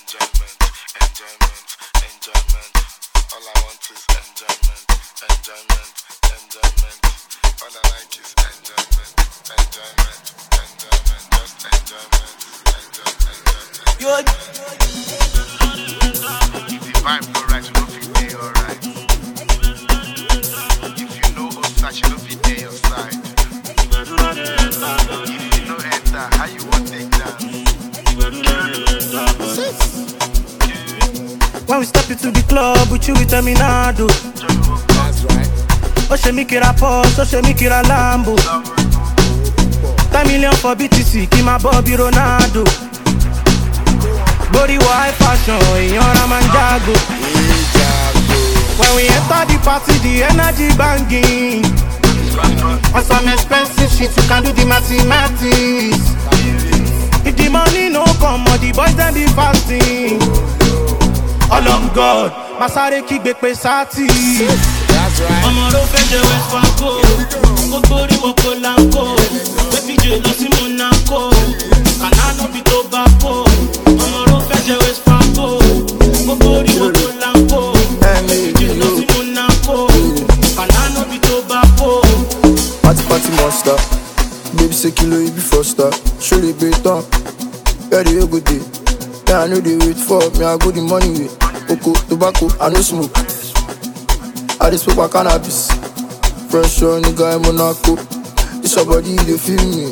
enjoyment, enjoyment, enjoyment. All I want is enjoyment, enjoyment, enjoyment. All I like is enjoyment, enjoyment, enjoyment, just enjoyment, enjoyment. If the vibe no right, you don't feel day alright. If you know Osachi, you don't feel day your side. If you know enter, how you want take dance? When we step into the club, with you with Terminado. That's right. Oshe mi kira Porsche, Oshe mi kira Lambo. 10 million for BTC, keep my Bobby Ronaldo. Body high fashion, you're a man jago. When we enter the party, the energy banging. On some expensive shit, you can do the mathematics. If the money no come, all the boys then be fasting. All of God, Masare kigbe pe sati. That's right. Ọmọ ló fẹ́ jẹ West Fargo, gbogbo oríwọ̀ kò láńkó. Baby J lọ sí Monaco, Canano bí tó bá kó. Ọmọ ló fẹ́ jẹ West Fargo, gbogbo oríwọ̀ kò láńkó. Baby J lọ sí Monaco, Canano bí tó bá kó. Party monster, baby say kilo you be faster. Show the beat on, ready you go day. Yeah, I know they wait for me, I go the money way. Oko, tobacco, I no smoke. I just smoke my cannabis. Fresh on nigga in Monaco. This your body, they feel me.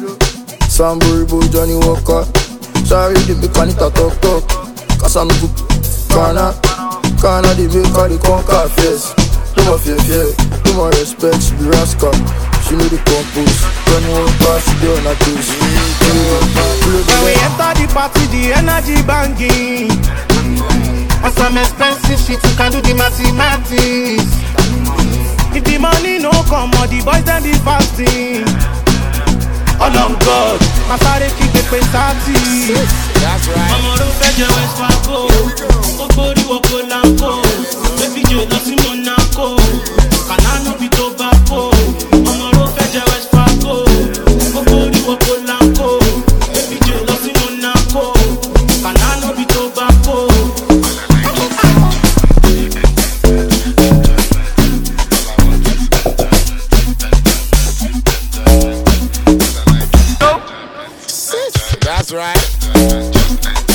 Sambo, Johnny Walker. Sorry, they make Anita talk. Cause I'm good. Kana, they make all the conquer face. No more fear, no more respect, she be rascal. She know the compose. Johnny Walker, she be on her toes. When we enter the party, the energy banging. On some expensive shit, you can do the mathematics. If the money no come, all the boys then be fasting. All of God, Masare kigbe pe sati. That's right. Ọmọ ló fẹ́ jẹ West Fargo, gbogbo oríwọ̀ kò láńkó. Baby J lọ sí Monaco, Canano bí tó bá kó. Ọmọ ló fẹ́ jẹ West Fargo, gbogbo oríwọ̀ kò láńkó. Baby J lọ sí Monaco, Canano bí tó bá kó. That's right.